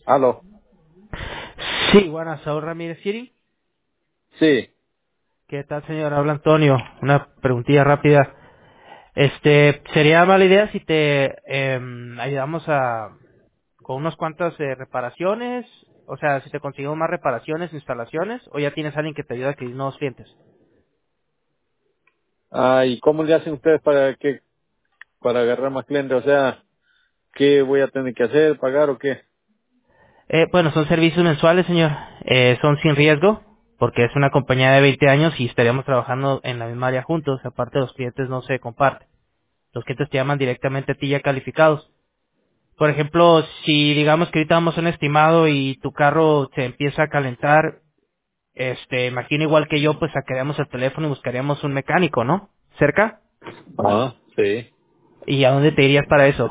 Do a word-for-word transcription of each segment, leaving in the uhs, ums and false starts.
Aló. Sí, buenas, Saúl Ramírez Siri. Sí. ¿Qué tal, señor? Habla Antonio. Una preguntilla rápida. Este, sería mala idea si te em, ayudamos a con unas cuantas eh, reparaciones, o sea, si te conseguimos más reparaciones, instalaciones, o ya tienes alguien que te ayuda a adquirir nuevos clientes. Ah, ¿y cómo le hacen ustedes para que para agarrar más clientes? O sea, ¿qué voy a tener que hacer? ¿Pagar o qué? Eh, bueno, son servicios mensuales, señor. Eh, son sin riesgo, porque es una compañía de veinte años y estaríamos trabajando en la misma área juntos. Aparte, los clientes no se comparten. Los clientes te llaman directamente a ti ya calificados. Por ejemplo, si digamos que ahorita vamos a un estimado y tu carro se empieza a calentar, este, imagino igual que yo, pues sacaríamos el teléfono y buscaríamos un mecánico, ¿no? ¿Cerca? Ah, sí. ¿Y a dónde te irías para eso?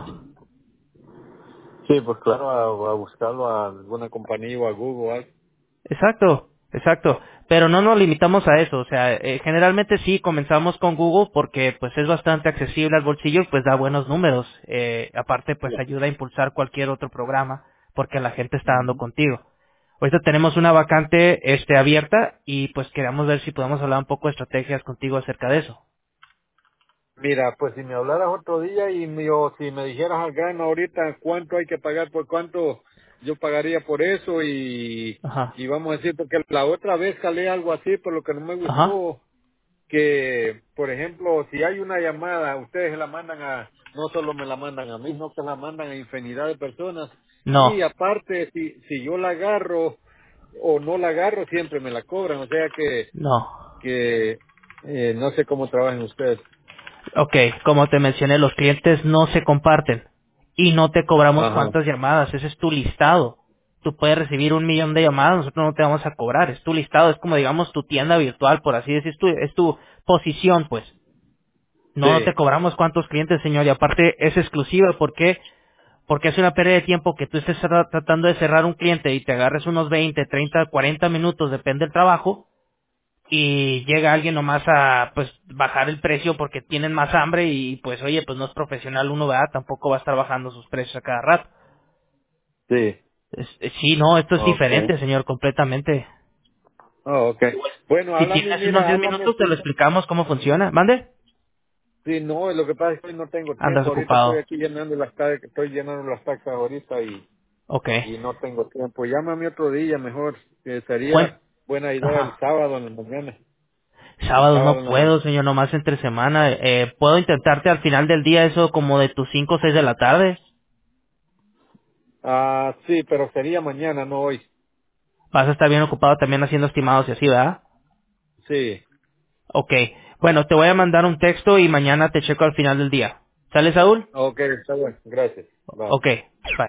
Sí, pues claro, a, a buscarlo a alguna compañía o a Google o algo. Exacto, exacto. Pero no nos limitamos a eso, o sea, eh, generalmente sí comenzamos con Google porque pues es bastante accesible al bolsillo y pues da buenos números. Eh, aparte pues Ya. ayuda a impulsar cualquier otro programa porque la gente está dando Ujú. contigo. Ahorita tenemos una vacante este abierta y pues queremos ver si podemos hablar un poco de estrategias contigo acerca de eso. Mira, pues si me hablaras otro día y me, o si me dijeras al grano ahorita cuánto hay que pagar, por cuánto yo pagaría por eso y, Ajá, y vamos a decir, porque la otra vez calé algo así, por lo que no me ajá, gustó, que, por ejemplo, si hay una llamada, ustedes la mandan a, no solo me la mandan a mí, no que la mandan a infinidad de personas. Y no, aparte, si, si yo la agarro o no la agarro, siempre me la cobran. O sea que, no. que eh, no sé cómo trabajan ustedes. Ok, como te mencioné, los clientes no se comparten y no te cobramos Ajá. cuántas llamadas, ese es tu listado. Tú puedes recibir un millón de llamadas, nosotros no te vamos a cobrar, es tu listado, es como digamos tu tienda virtual, por así decir, es tu, es tu posición, pues. No, no te Sí, cobramos cuántos clientes, señor, y aparte es exclusiva, ¿por qué? Porque es una pérdida de tiempo que tú estés tra- tratando de cerrar un cliente y te agarres unos veinte, treinta, cuarenta minutos, depende del trabajo, y llega alguien nomás a pues bajar el precio porque tienen más hambre y pues oye, pues no es profesional uno, ¿verdad? Tampoco va a estar bajando sus precios a cada rato. sí. Es- eh, sí, no, esto es Okay. diferente, señor, completamente. Oh, okay. Bueno, Si háblame, tienes unos mira, diez háblame. minutos te lo explicamos cómo funciona. ¿Mande? Sí, no, lo que pasa es que hoy no tengo Andas tiempo. Ahorita estoy ocupado. aquí llenando las taxas, estoy llenando las taxas ahorita y Ok. y no tengo tiempo. Llámame otro día mejor, que Cuen- sería buena idea el Ajá. sábado en la mañana. El Sábado sábado no en la mañana. puedo, señor, nomás entre semana. Eh, ¿puedo intentarte al final del día eso como de tus cinco o seis de la tarde? Ah, sí, pero sería mañana, no hoy. Vas a estar bien ocupado también haciendo estimados y así, ¿verdad? Sí. Ok. Bueno, te voy a mandar un texto y mañana te checo al final del día. ¿Sale, Saúl? Ok, está bueno. Gracias. Bye. Ok. Bye.